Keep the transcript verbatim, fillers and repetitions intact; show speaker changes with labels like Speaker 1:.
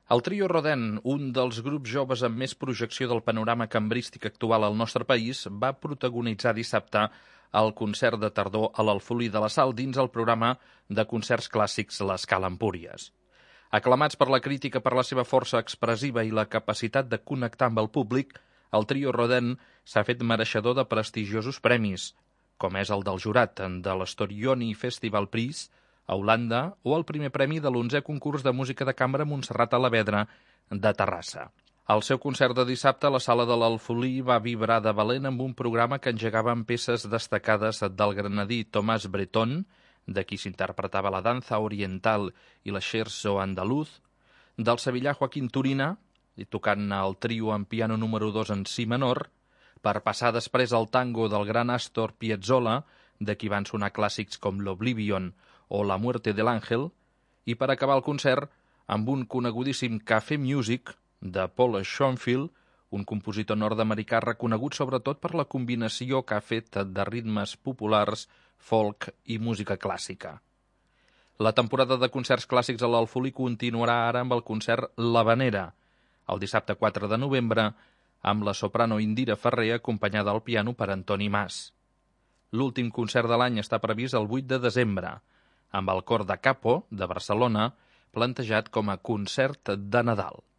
Speaker 1: El Trio Rodin, un dels grups joves amb més projecció del panorama cambrístic actual al nostre país, va protagonitzar dissabte el concert de tardor a l'Alfolí de la Sal dins el programa de concerts clàssics l'Escala Empúries. Aclamats per la crítica per la seva força expressiva i la capacitat de connectar amb el públic, el Trio Rodin s'ha fet mereixedor de prestigiosos premis, com és el del jurat de l'Storioni Festival Prize a Holanda o el primer premi de l'onzè concurs de música de cambra Montserrat Alavedra de Terrassa. Al seu concert de dissabte, la sala de l'Alfolí va vibrar de valent amb un programa que engegava amb peces destacades del granadí Tomàs Bretón, de qui s'interpretava la danza oriental i la scherzo andaluz, del sevillà Joaquín Turina, i tocant el trio en piano número dos en si menor, per passar després al tango del gran Astor Piazzolla, de qui van sonar clàssics com l'Oblivion o La muerte del ángel, i per acabar el concert amb un conegudíssim Café Music de Paul Schoenfield, un compositor nord-americà reconegut sobretot per la combinació que ha fet de ritmes populars, folk i música clàssica. La temporada de concerts clàssics a l'Alfolí continuarà ara amb el concert L'Havanera, el dissabte quatre de novembre, amb la soprano Indira Ferrer acompanyada al piano per Antoni Mas. L'últim concert de l'any està previst el vuit de desembre, amb el cor de Capo, de Barcelona, plantejat com a concert de Nadal.